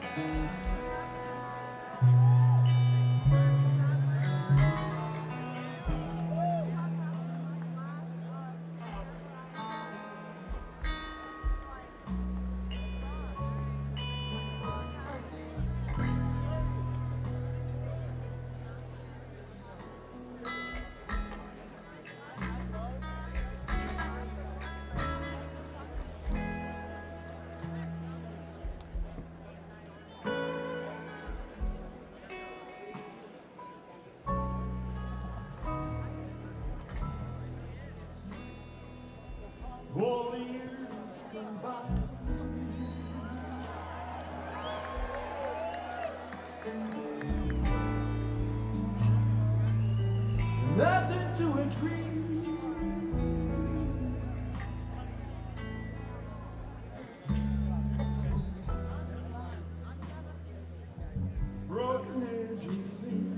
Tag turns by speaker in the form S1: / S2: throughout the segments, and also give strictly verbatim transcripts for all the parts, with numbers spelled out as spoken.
S1: All the years gone by, nothing to agree. Broken edges sing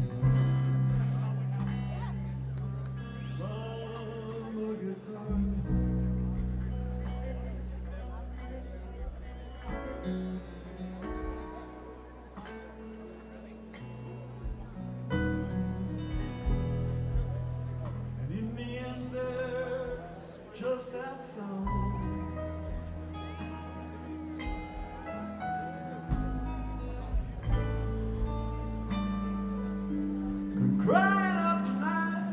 S1: from the guitar. And in the end there's just that song. Come crying up tonight,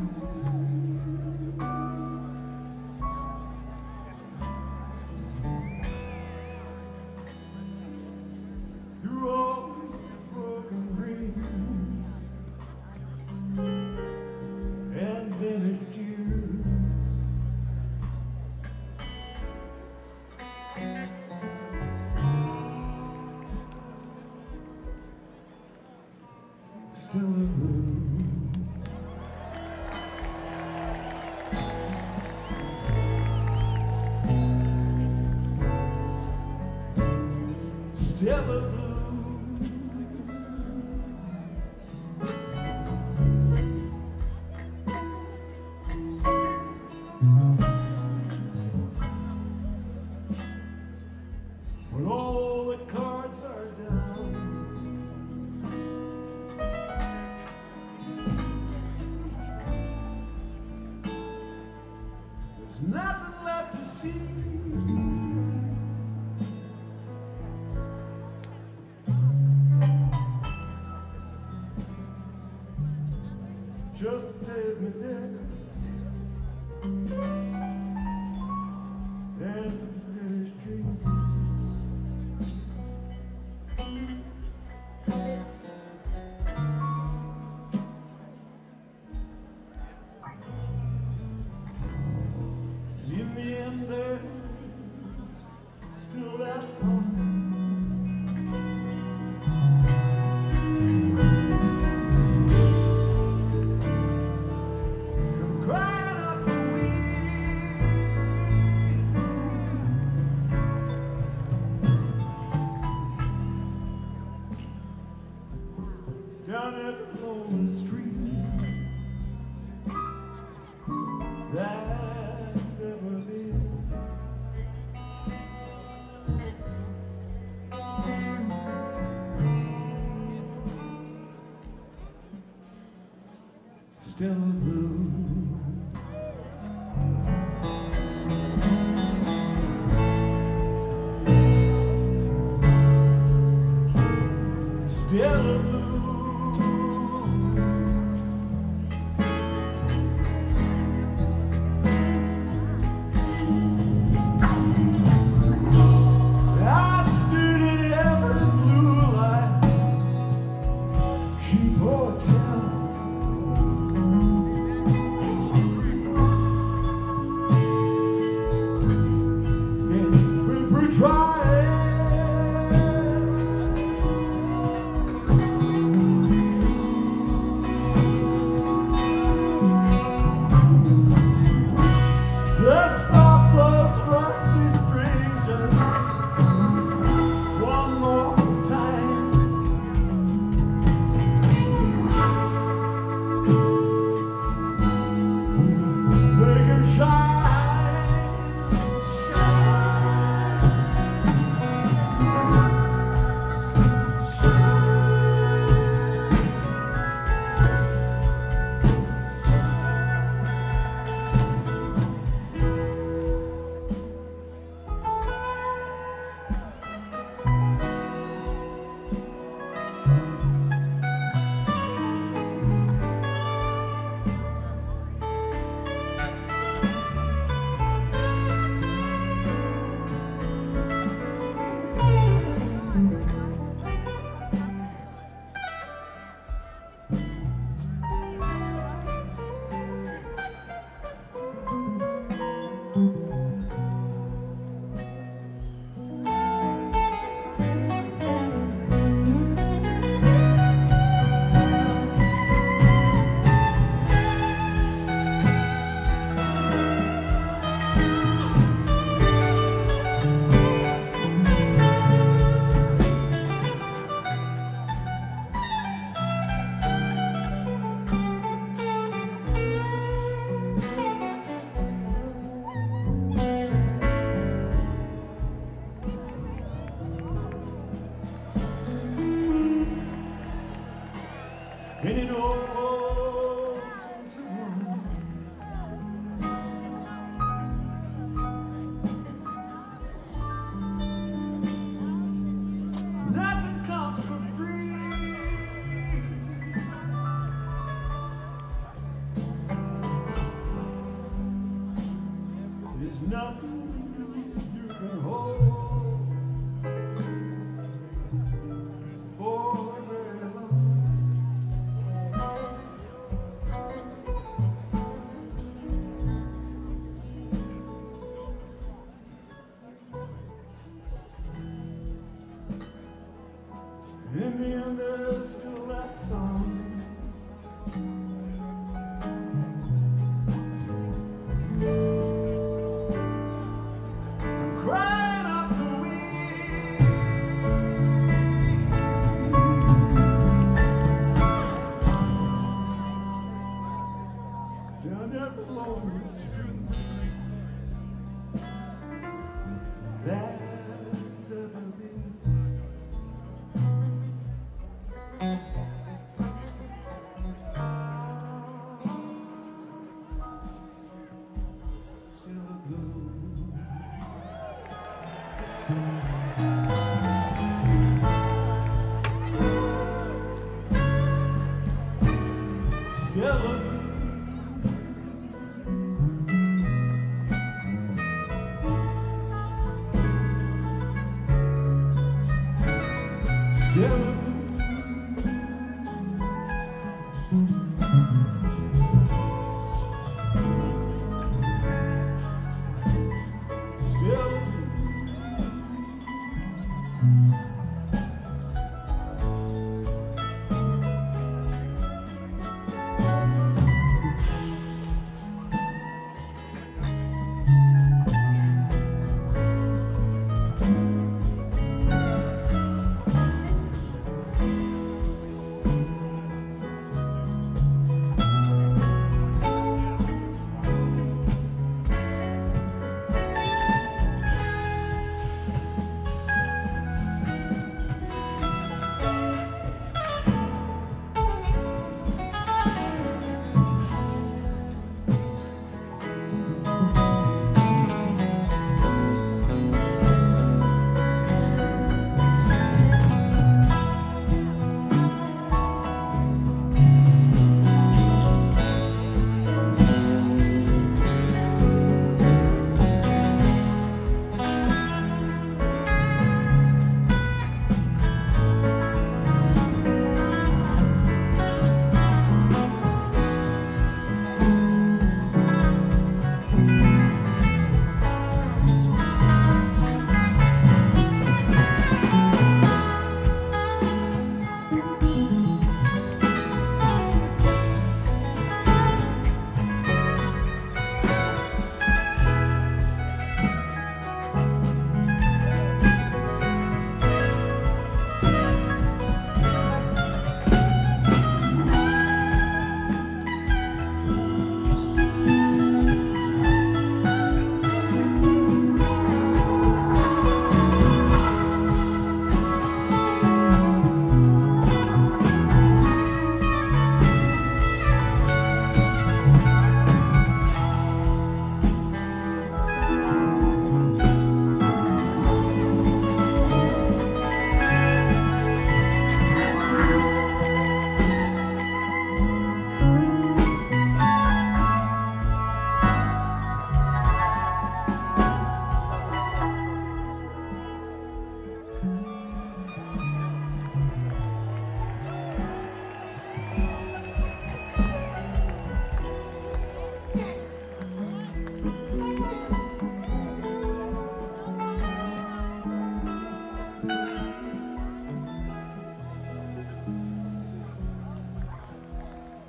S1: through all the broken dreams and vanished tears. Still a blue. Still a blue. When all the cards are down, there's nothing left to see. Just pavement deck and finished dreams. And in the end there's still that song. Come crying up the weed down every lonely street that's ever been. Still blue. Still blue. I stood in every blue light, cheap hotels, and we were trying and it all goes into one. Nothing comes for free. There's nothing you can hold for very long. In the end, there's still that song. I'm crying out the wind down every lonely street that's ever been. Still a blue. Still a blue. Still a blue. Still a blue.